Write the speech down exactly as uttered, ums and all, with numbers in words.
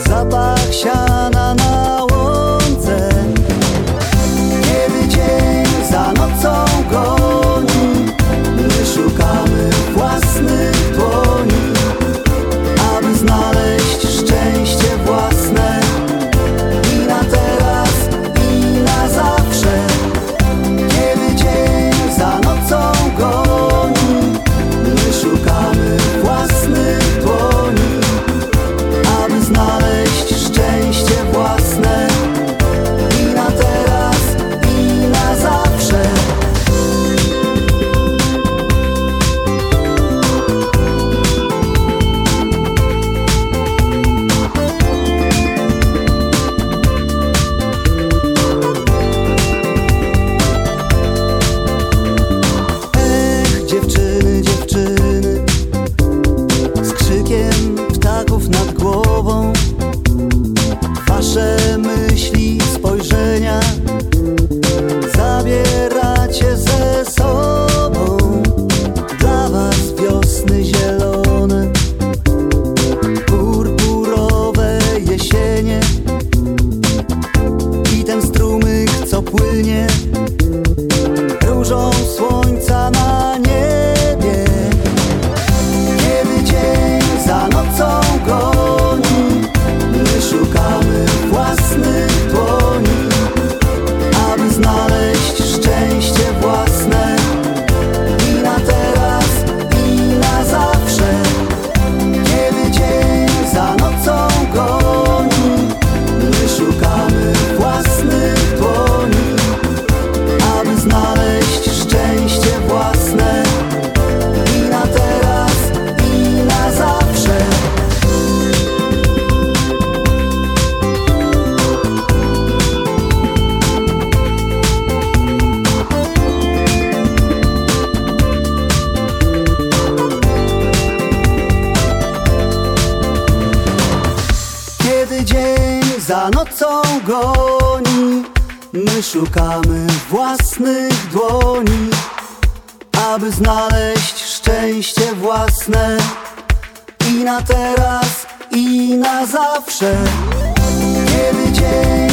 zapach siana na łące. Kiedy dzień za nocą goni, my szukamy własnych dłoni, aby znaleźć szczęście własne i na teraz, i na zawsze. Kiedy dzień za nocą goni, my szukamy własnych dłoni, aby znaleźć szczęście własne i na teraz, i na zawsze. Ech, dziewczyny, dziewczyny, z krzykiem ptaków nad głową, wasze myśli, spojrzenia zabieracie ze sobą. Dla was wiosny zielone, purpurowe jesienie i ten strumyk, co płynie różą słońca na niebie. Kiedy dzień za nocą goni, my szukamy własnych dłoni, aby znaleźć szczęście własne i na teraz, i na zawsze. Kiedy dzień za nocą goni, my szukamy własnych dłoni, aby znaleźć szczęście własne i na teraz, i na zawsze. Kiedy dzień za nocą goni, my szukamy własnych dłoni, aby znaleźć szczęście własne i na teraz, i na zawsze. Kiedy dzień